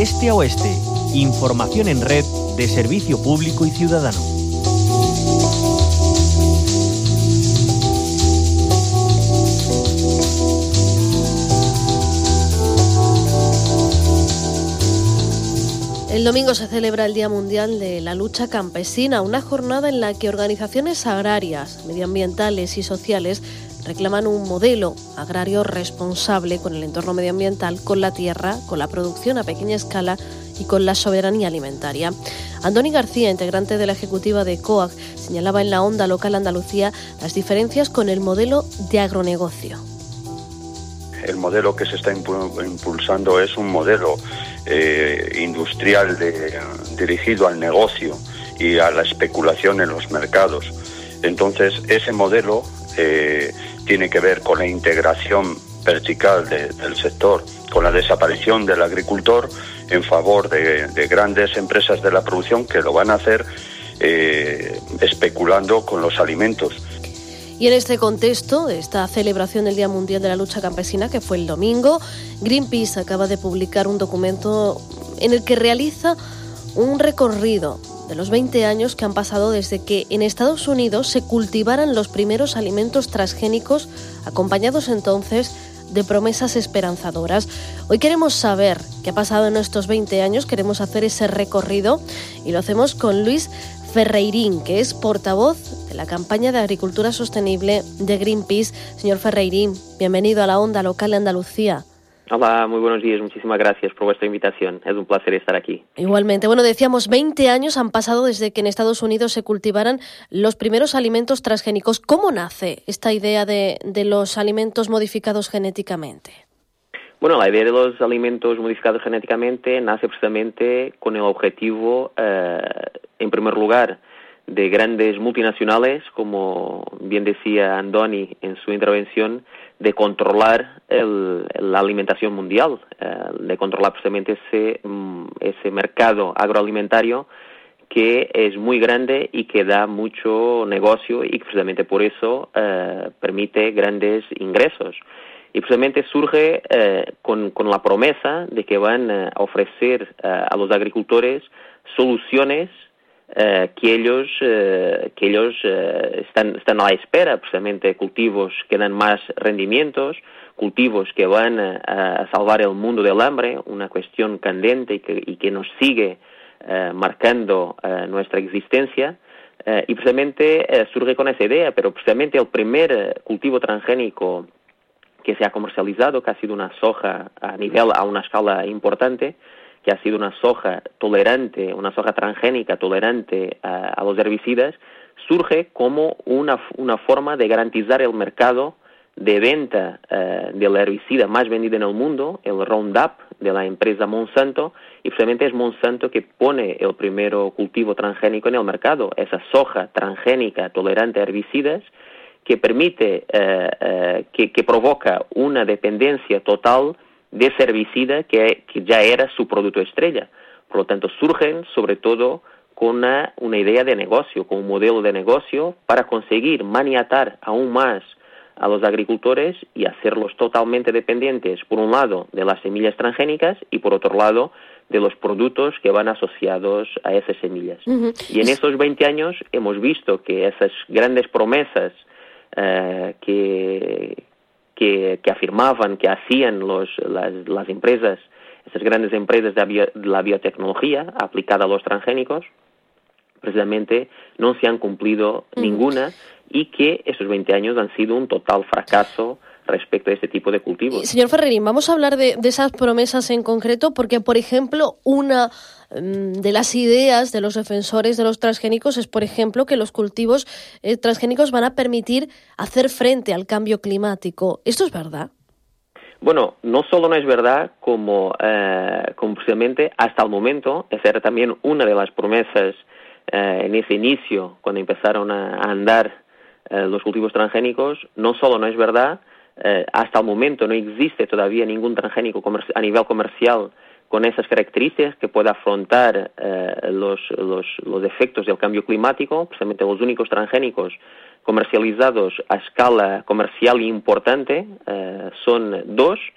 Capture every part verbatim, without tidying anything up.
De este a oeste, información en red de servicio público y ciudadano. El domingo se celebra el Día Mundial de la Lucha Campesina, una jornada en la que organizaciones agrarias, medioambientales y sociales reclaman un modelo agrario responsable con el entorno medioambiental, con la tierra, con la producción a pequeña escala y con la soberanía alimentaria. Andoni García, integrante de la ejecutiva de COAG, señalaba en la Onda Local Andalucía las diferencias con el modelo de agronegocio. El modelo que se está impulsando es un modelo eh, industrial de, dirigido al negocio y a la especulación en los mercados. Entonces, ese modelo eh, tiene que ver con la integración vertical de, del sector, con la desaparición del agricultor en favor de, de grandes empresas de la producción que lo van a hacer eh, especulando con los alimentos. Y en este contexto, esta celebración del Día Mundial de la Lucha Campesina, que fue el domingo, Greenpeace acaba de publicar un documento en el que realiza un recorrido de los veinte años que han pasado desde que en Estados Unidos se cultivaran los primeros alimentos transgénicos, acompañados entonces de promesas esperanzadoras. Hoy queremos saber qué ha pasado en estos veinte años, queremos hacer ese recorrido y lo hacemos con Luis Ferreirín, que es portavoz de la campaña de agricultura sostenible de Greenpeace. Señor Ferreirín, bienvenido a la Onda Local de Andalucía. Hola, muy buenos días, muchísimas gracias por vuestra invitación, es un placer estar aquí. Igualmente, bueno, decíamos, veinte años han pasado desde que en Estados Unidos se cultivaran los primeros alimentos transgénicos. ¿Cómo nace esta idea de, de los alimentos modificados genéticamente? Bueno, la idea de los alimentos modificados genéticamente nace precisamente con el objetivo, eh, en primer lugar, de grandes multinacionales, como bien decía Andoni en su intervención, de controlar el, la alimentación mundial, eh, de controlar precisamente ese, ese mercado agroalimentario que es muy grande y que da mucho negocio y que precisamente por eso eh, permite grandes ingresos. Y precisamente surge eh, con, con la promesa de que van a ofrecer eh, a los agricultores soluciones eh, que ellos, eh, que ellos eh, están, están a la espera, precisamente cultivos que dan más rendimientos, cultivos que van a, a salvar el mundo del hambre, una cuestión candente y que, y que nos sigue eh, marcando eh, nuestra existencia. Eh, y precisamente eh, surge con esa idea, pero precisamente el primer cultivo transgénico que se ha comercializado, que ha sido una soja a nivel, a una escala importante, que ha sido una soja tolerante, una soja transgénica tolerante a, a los herbicidas, surge como una, una forma de garantizar el mercado de venta uh, del herbicida más vendido en el mundo, el Roundup, de la empresa Monsanto, y precisamente es Monsanto que pone el primer cultivo transgénico en el mercado, esa soja transgénica tolerante a herbicidas, que permite, eh, eh, que, que provoca una dependencia total de ese herbicida que, que ya era su producto estrella. Por lo tanto, surgen sobre todo con una, una idea de negocio, con un modelo de negocio para conseguir maniatar aún más a los agricultores y hacerlos totalmente dependientes, por un lado, de las semillas transgénicas y por otro lado, de los productos que van asociados a esas semillas. Uh-huh. Y en esos veinte años hemos visto que esas grandes promesas Uh, que, que, que afirmaban, que hacían los, las, las empresas, esas grandes empresas de, bio, de la biotecnología aplicada a los transgénicos, precisamente no se han cumplido mm. ninguna y que esos veinte años han sido un total fracaso respecto a este tipo de cultivos. Señor Ferreirín, vamos a hablar de, de esas promesas en concreto, porque, por ejemplo, una de las ideas de los defensores de los transgénicos es, por ejemplo, que los cultivos eh, transgénicos van a permitir hacer frente al cambio climático. ¿Esto es verdad? Bueno, no solo no es verdad, como, eh, como precisamente hasta el momento, esa era también una de las promesas eh, en ese inicio, cuando empezaron a, a andar eh, los cultivos transgénicos, no solo no es verdad, eh, hasta el momento no existe todavía ningún transgénico comer- a nivel comercial con esas características que pueda afrontar eh, los, los, los efectos del cambio climático. Precisamente los únicos transgénicos comercializados a escala comercial importante eh, son dos,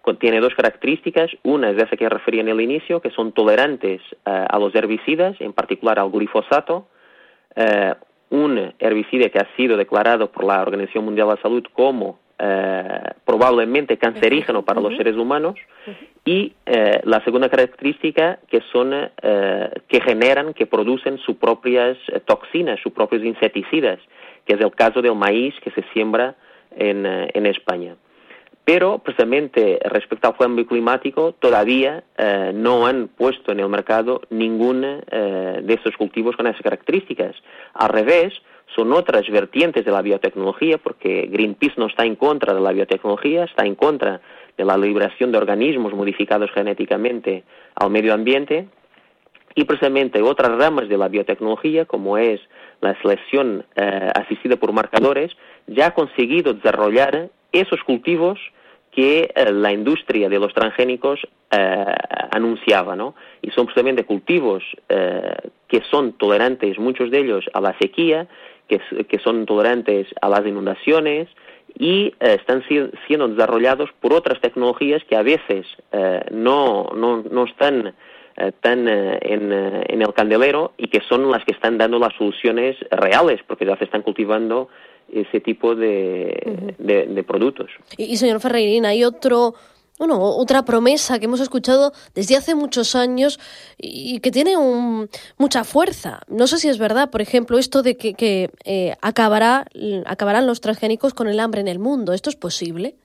tiene dos características. Una es esa que refería en el inicio, que son tolerantes uh, a los herbicidas, en particular al glifosato, uh, un herbicida que ha sido declarado por la Organización Mundial de la Salud como uh, probablemente cancerígeno para los seres humanos, y uh, la segunda característica que son uh, que generan, que producen sus propias toxinas, sus propios insecticidas, que es el caso del maíz que se siembra en, uh, en España. Pero, precisamente, respecto al cambio climático, todavía eh, no han puesto en el mercado ninguno eh, de estos cultivos con esas características. Al revés, son otras vertientes de la biotecnología, porque Greenpeace no está en contra de la biotecnología, está en contra de la liberación de organismos modificados genéticamente al medio ambiente, y precisamente otras ramas de la biotecnología, como es la selección eh, asistida por marcadores, ya ha conseguido desarrollar esos cultivos que eh, la industria de los transgénicos eh, anunciaba, ¿no? Y son precisamente cultivos eh, que son tolerantes, muchos de ellos, a la sequía, que, que son tolerantes a las inundaciones, y eh, están si, siendo desarrollados por otras tecnologías que a veces eh, no, no, no están eh, tan eh, en, eh, en el candelero, y que son las que están dando las soluciones reales, porque ya se están cultivando ese tipo de, uh-huh. de, de productos. Y, y señor Ferreirín, hay otro, bueno, otra promesa que hemos escuchado desde hace muchos años y que tiene un, mucha fuerza. No sé si es verdad, por ejemplo, esto de que, que eh, acabará, acabarán los transgénicos con el hambre en el mundo. ¿Esto es posible?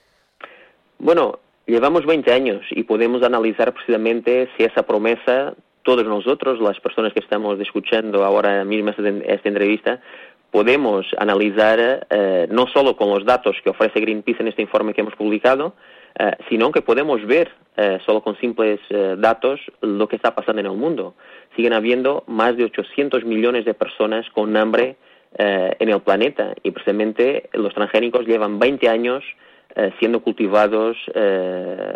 Bueno, llevamos veinte años y podemos analizar precisamente si esa promesa, todos nosotros, las personas que estamos escuchando ahora mismo esta entrevista, podemos analizar eh, no solo con los datos que ofrece Greenpeace en este informe que hemos publicado, eh, sino que podemos ver eh, solo con simples eh, datos lo que está pasando en el mundo. Siguen habiendo más de ochocientos millones de personas con hambre eh, en el planeta, y precisamente los transgénicos llevan veinte años eh, siendo cultivados eh,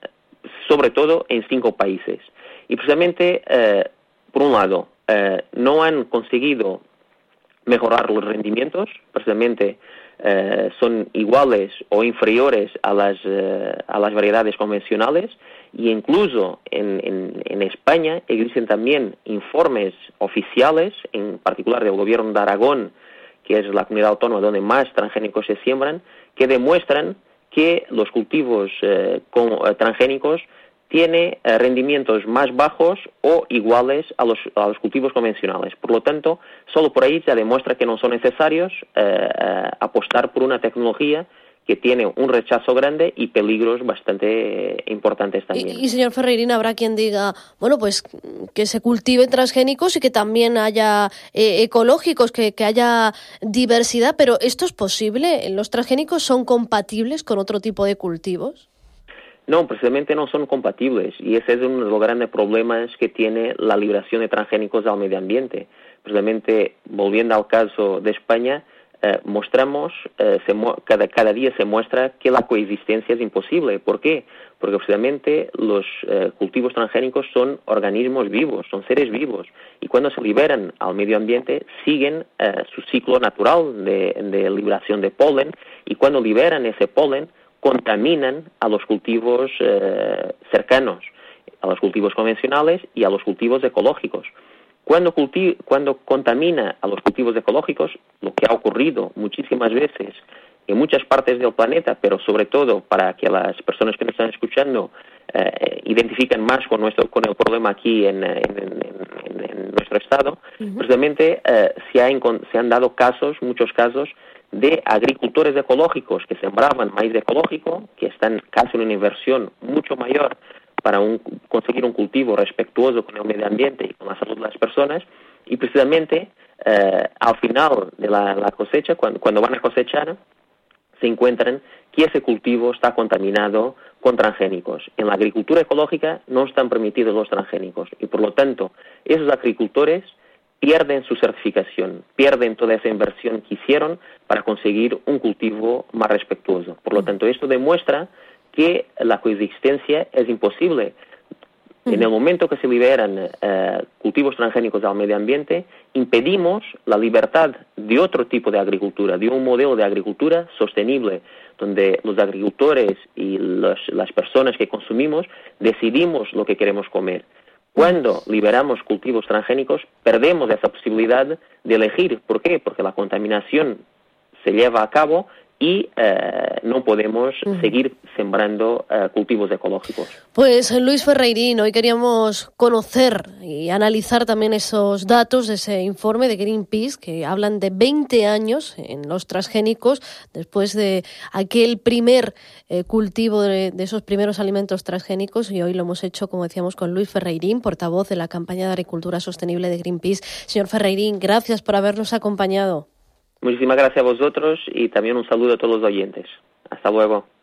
sobre todo en cinco países. Y precisamente, eh, por un lado, eh, no han conseguido mejorar los rendimientos, precisamente eh, son iguales o inferiores a las, eh, a las variedades convencionales, y incluso en, en, en España existen también informes oficiales, en particular del gobierno de Aragón, que es la comunidad autónoma donde más transgénicos se siembran, que demuestran que los cultivos eh, con, eh, transgénicos tiene eh, rendimientos más bajos o iguales a los, a los cultivos convencionales. Por lo tanto, solo por ahí ya demuestra que no son necesarios eh, eh, apostar por una tecnología que tiene un rechazo grande y peligros bastante eh, importantes también. Y, y señor Ferreirín, habrá quien diga, bueno, pues que se cultiven transgénicos y que también haya eh, ecológicos, que, que haya diversidad, pero ¿esto es posible? ¿Los transgénicos son compatibles con otro tipo de cultivos? No, precisamente no son compatibles, y ese es uno de los grandes problemas que tiene la liberación de transgénicos al medio ambiente. Precisamente, volviendo al caso de España, eh, mostramos, eh, se mu- cada, cada día se muestra que la coexistencia es imposible. ¿Por qué? Porque precisamente los eh, cultivos transgénicos son organismos vivos, son seres vivos, y cuando se liberan al medio ambiente siguen eh, su ciclo natural de, de liberación de polen, y cuando liberan ese polen contaminan a los cultivos eh, cercanos, a los cultivos convencionales y a los cultivos ecológicos. Cuando, culti- cuando contamina a los cultivos ecológicos, lo que ha ocurrido muchísimas veces en muchas partes del planeta, pero sobre todo para que las personas que nos están escuchando eh, identifiquen más con nuestro con el problema aquí en, en, en, en nuestro estado, uh-huh. precisamente eh, se, ha encont- se han dado casos, muchos casos, de agricultores ecológicos que sembraban maíz ecológico, que están casi en una inversión mucho mayor para un, conseguir un cultivo respetuoso con el medio ambiente y con la salud de las personas, y precisamente eh, al final de la, la cosecha, cuando, cuando van a cosechar, se encuentran que ese cultivo está contaminado con transgénicos. En la agricultura ecológica no están permitidos los transgénicos, y por lo tanto esos agricultores pierden su certificación, pierden toda esa inversión que hicieron para conseguir un cultivo más respetuoso. Por lo tanto, esto demuestra que la coexistencia es imposible. En el momento que se liberan eh, cultivos transgénicos al medio ambiente, impedimos la libertad de otro tipo de agricultura, de un modelo de agricultura sostenible, donde los agricultores y los, las personas que consumimos decidimos lo que queremos comer. Cuando liberamos cultivos transgénicos, perdemos esa posibilidad de elegir. ¿Por qué? Porque la contaminación se lleva a cabo y eh, no podemos uh-huh. seguir sembrando eh, cultivos ecológicos. Pues Luis Ferreirín, hoy queríamos conocer y analizar también esos datos de ese informe de Greenpeace que hablan de veinte años en los transgénicos después de aquel primer eh, cultivo de, de esos primeros alimentos transgénicos, y hoy lo hemos hecho, como decíamos, con Luis Ferreirín, portavoz de la campaña de agricultura sostenible de Greenpeace. Señor Ferreirín, gracias por habernos acompañado. Muchísimas gracias a vosotros y también un saludo a todos los oyentes. Hasta luego.